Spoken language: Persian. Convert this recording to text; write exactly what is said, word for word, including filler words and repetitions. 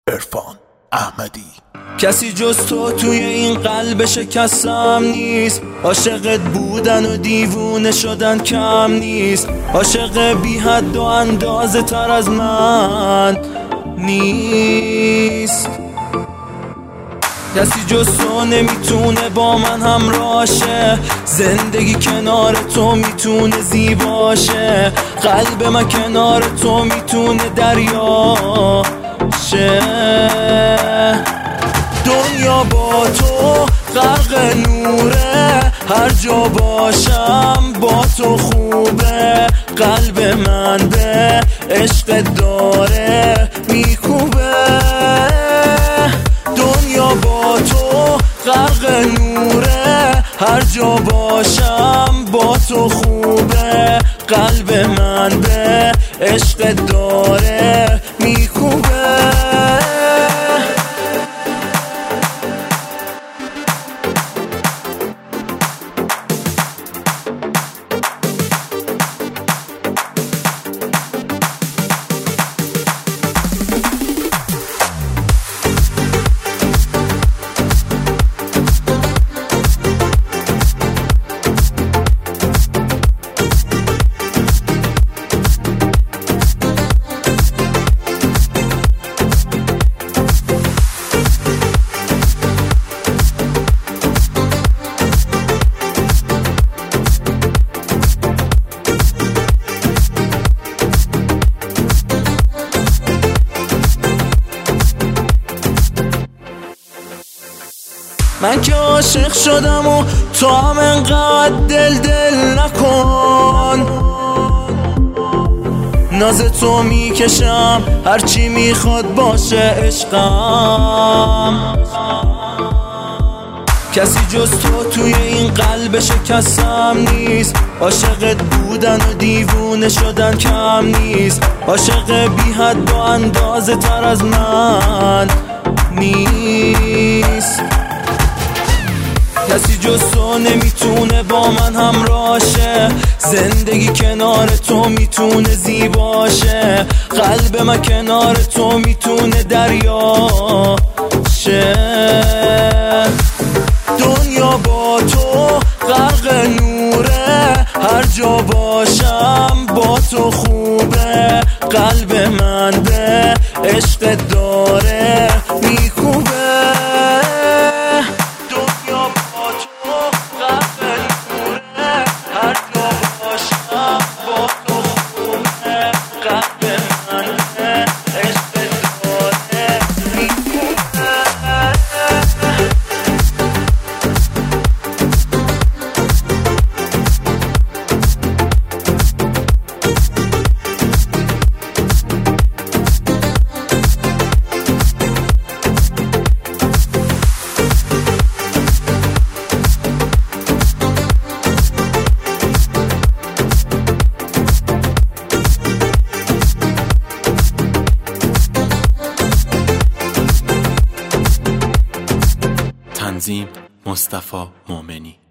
عرفان احمدی. کسی جز تو توی این قلب شکستم نیست، عاشقت بودن و دیوونه شدن کم نیست، عاشق بی حد و اندازه تر از من نیست. کسی جز تو نمیتونه با من همراه شه، زندگی کنار تو میتونه زیباشه، قلب من کنار تو میتونه دریا شه. دنیا با تو غرق نوره، هر جا باشم با تو خوبه، قلب من به عشق داره میکوبه. دنیا با تو غرق نوره، هر جا باشم با تو خوبه، قلب من به عشق داره میکوبه. من که عاشق شدم و تو هم انقدر دل دل نکن، ناز تو میکشم هرچی میخواد باشه عشقم. کسی جز تو توی این قلب شکستم نیست، عاشقت بودن و دیوونه شدن کم نیست، عاشق بی حد و اندازه تر از من نیست. کسی جز تو نمیتونه با من همراه شه، زندگی کنار تو میتونه زیباشه، قلب من کنار تو میتونه دریا شه. دنیا با تو غرق نوره، هر جا باشم با تو خوبه، قلب من به عشق داره میکوبه. تنظیم مصطفی مومنی.